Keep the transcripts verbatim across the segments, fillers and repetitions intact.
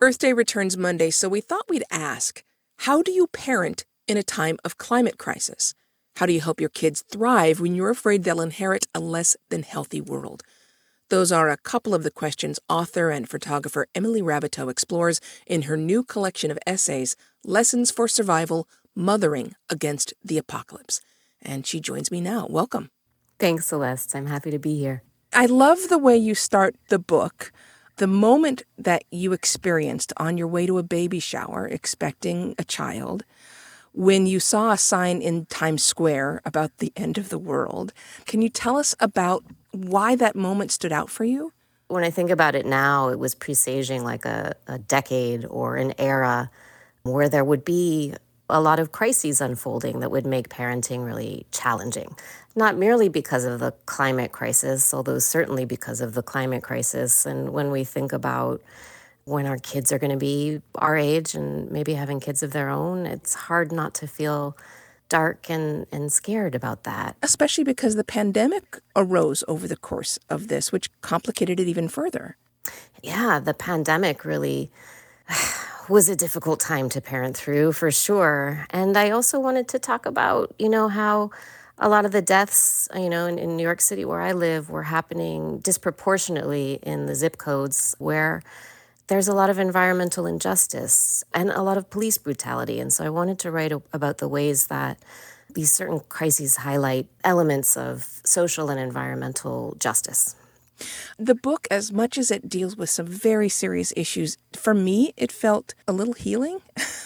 Earth Day returns Monday, so we thought we'd ask, how do you parent in a time of climate crisis? How do you help your kids thrive when you're afraid they'll inherit a less than healthy world? Those are a couple of the questions author and photographer Emily Raboteau explores in her new collection of essays, Lessons for Survival, Mothering Against the Apocalypse. And she joins me now. Welcome. Thanks, Celeste. I'm happy to be here. I love the way you start the book. The moment that you experienced on your way to a baby shower, expecting a child, when you saw a sign in Times Square about the end of the world. Can you tell us about why that moment stood out for you? When I think about it now, it was presaging like a, a decade or an era where there would be a lot of crises unfolding that would make parenting really challenging. Not merely because of the climate crisis, although certainly because of the climate crisis. And when we think about when our kids are going to be our age and maybe having kids of their own, it's hard not to feel dark and, and scared about that. Especially because the pandemic arose over the course of this, which complicated it even further. Yeah, the pandemic really was a difficult time to parent through, for sure. And I also wanted to talk about, you know, how a lot of the deaths, you know, in, in New York City where I live were happening disproportionately in the zip codes where there's a lot of environmental injustice and a lot of police brutality. And so I wanted to write about the ways that these certain crises highlight elements of social and environmental justice. The book, as much as it deals with some very serious issues, for me, it felt a little healing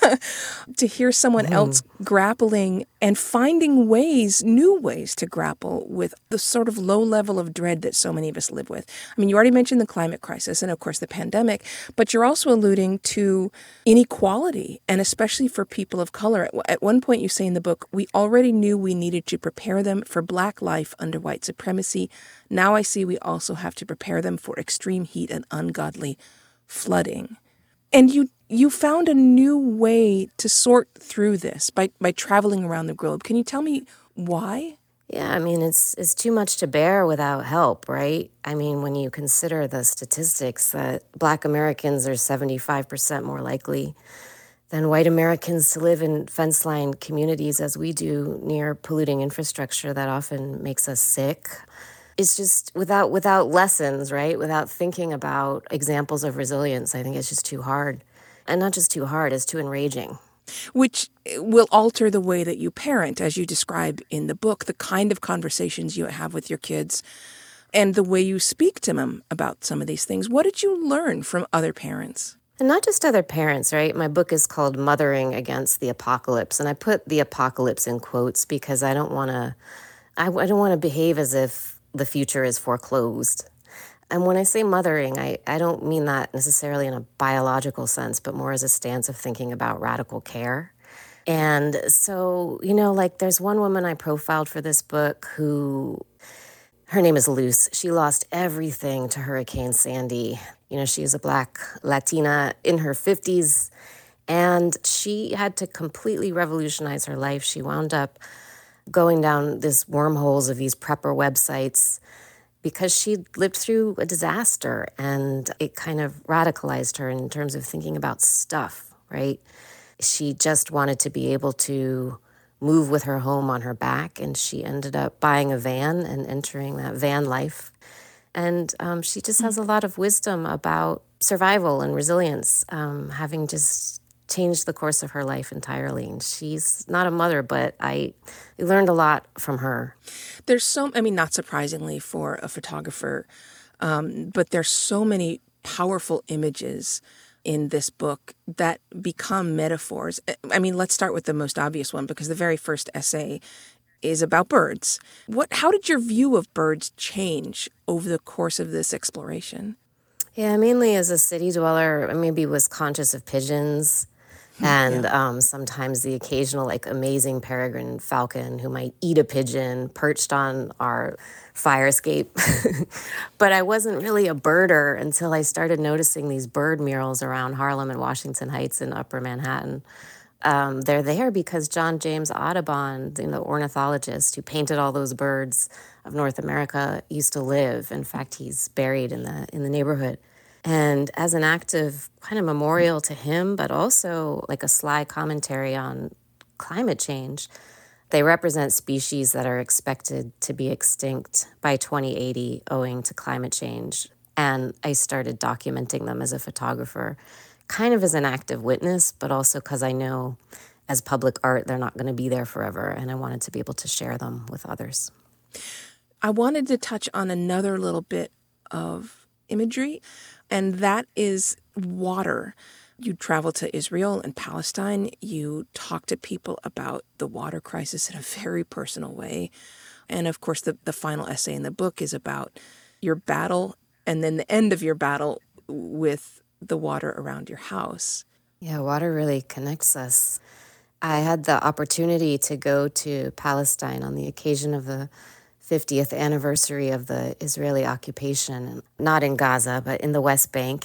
to hear someone mm. else grappling and finding ways, new ways to grapple with the sort of low level of dread that so many of us live with. I mean, you already mentioned the climate crisis and, of course, the pandemic, but you're also alluding to inequality, and especially for people of color. At one point, you say in the book, we already knew we needed to prepare them for Black life under white supremacy. Now I see we also have to prepare them for extreme heat and ungodly flooding. And you you found a new way to sort through this by, by traveling around the globe. Can you tell me why? Yeah, I mean, it's it's too much to bear without help, right? I mean, when you consider the statistics that Black Americans are seventy-five percent more likely than white Americans to live in fence-line communities as we do near polluting infrastructure that often makes us sick. It's just without without lessons, right? Without thinking about examples of resilience, I think it's just too hard. And not just too hard, it's too enraging. Which will alter the way that you parent, as you describe in the book, the kind of conversations you have with your kids and the way you speak to them about some of these things. What did you learn from other parents? And not just other parents, right? My book is called Mothering Against the Apocalypse. And I put the apocalypse in quotes because I don't want to, I, I don't want to behave as if the future is foreclosed. And when I say mothering, I, I don't mean that necessarily in a biological sense, but more as a stance of thinking about radical care. And so, you know, like there's one woman I profiled for this book who, her name is Luz. She lost everything to Hurricane Sandy. You know, she's a Black Latina in her fifties, and she had to completely revolutionize her life. She wound up going down these wormholes of these prepper websites because she lived through a disaster, and it kind of radicalized her in terms of thinking about stuff, right? She just wanted to be able to move with her home on her back, and she ended up buying a van and entering that van life. And um, she just has a lot of wisdom about survival and resilience, um, having just changed the course of her life entirely. And she's not a mother, but I learned a lot from her. There's so, I mean, not surprisingly for a photographer, um, but there's so many powerful images in this book that become metaphors. I mean, let's start with the most obvious one, because the very first essay is about birds. What, how did your view of birds change over the course of this exploration? Yeah, mainly as a city dweller, I maybe was conscious of pigeons and yeah. um, sometimes the occasional like amazing peregrine falcon who might eat a pigeon perched on our fire escape. But I wasn't really a birder until I started noticing these bird murals around Harlem and Washington Heights in Upper Manhattan. Um, they're there because John James Audubon, you know, the ornithologist who painted all those birds of North America, used to live. In fact, he's buried in the in the neighborhood. And as an act of kind of memorial to him, but also like a sly commentary on climate change, they represent species that are expected to be extinct by twenty eighty owing to climate change. And I started documenting them as a photographer, kind of as an active witness, but also because I know as public art, they're not going to be there forever. And I wanted to be able to share them with others. I wanted to touch on another little bit of imagery, and that is water. You travel to Israel and Palestine. You talk to people about the water crisis in a very personal way. And of course, the, the final essay in the book is about your battle and then the end of your battle with the water around your house. Yeah, water really connects us. I had the opportunity to go to Palestine on the occasion of the fiftieth anniversary of the Israeli occupation, not in Gaza, but in the West Bank.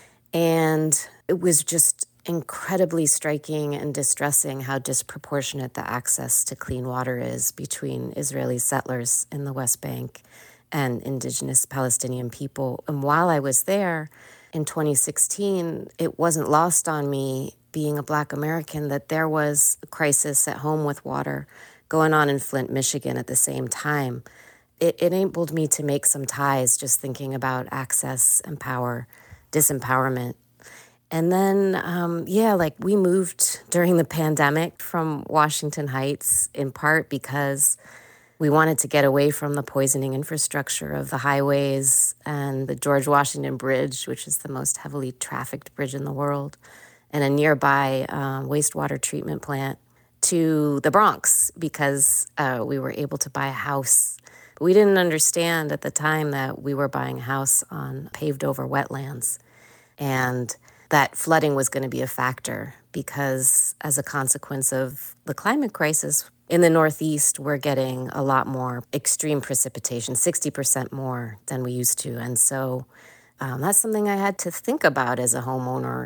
And it was just incredibly striking and distressing how disproportionate the access to clean water is between Israeli settlers in the West Bank and indigenous Palestinian people. And while I was there in twenty sixteen, it wasn't lost on me, being a Black American, that there was a crisis at home with water going on in Flint, Michigan at the same time. It enabled me to make some ties just thinking about access and power, disempowerment. And then, um, yeah, like we moved during the pandemic from Washington Heights, in part because we wanted to get away from the poisoning infrastructure of the highways and the George Washington Bridge, which is the most heavily trafficked bridge in the world, and a nearby uh, wastewater treatment plant, to the Bronx because uh, we were able to buy a house. But we didn't understand at the time that we were buying a house on paved over wetlands and that flooding was going to be a factor because as a consequence of the climate crisis, in the Northeast, we're getting a lot more extreme precipitation, sixty percent more than we used to. And so um, that's something I had to think about as a homeowner.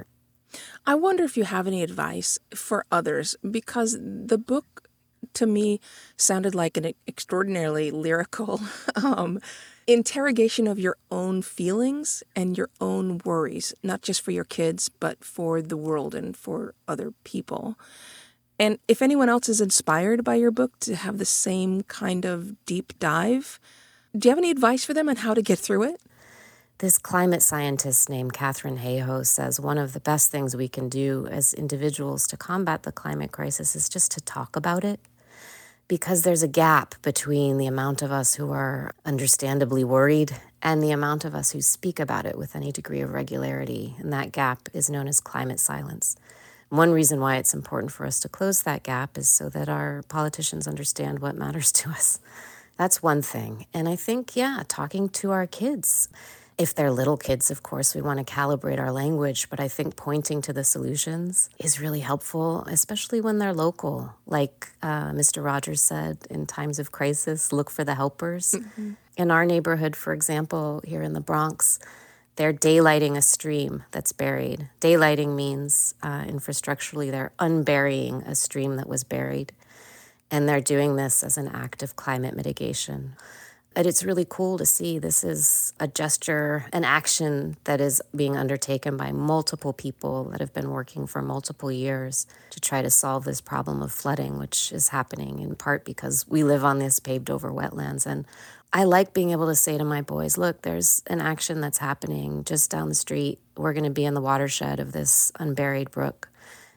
I wonder if you have any advice for others, because the book, to me, sounded like an extraordinarily lyrical um, interrogation of your own feelings and your own worries, not just for your kids, but for the world and for other people. And if anyone else is inspired by your book to have the same kind of deep dive, do you have any advice for them on how to get through it? This climate scientist named Katharine Hayhoe says one of the best things we can do as individuals to combat the climate crisis is just to talk about it, because there's a gap between the amount of us who are understandably worried and the amount of us who speak about it with any degree of regularity, and that gap is known as climate silence. One reason why it's important for us to close that gap is so that our politicians understand what matters to us. That's one thing. And I think, yeah, talking to our kids. If they're little kids, of course, we want to calibrate our language, but I think pointing to the solutions is really helpful, especially when they're local. Like uh, Mister Rogers said, in times of crisis, look for the helpers. Mm-hmm. In our neighborhood, for example, here in the Bronx, they're daylighting a stream that's buried. Daylighting means, uh, infrastructurally, they're unburying a stream that was buried. And they're doing this as an act of climate mitigation. And it's really cool to see this is a gesture, an action that is being undertaken by multiple people that have been working for multiple years to try to solve this problem of flooding, which is happening in part because we live on this paved over wetlands. And I like being able to say to my boys, look, there's an action that's happening just down the street. We're going to be in the watershed of this unburied brook.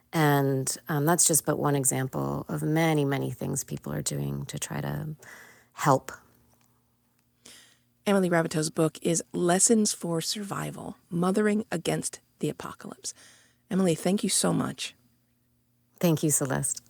And um, that's just but one example of many, many things people are doing to try to help. Emily Raboteau's book is Lessons for Survival, Mothering Against the Apocalypse. Emily, thank you so much. Thank you, Celeste.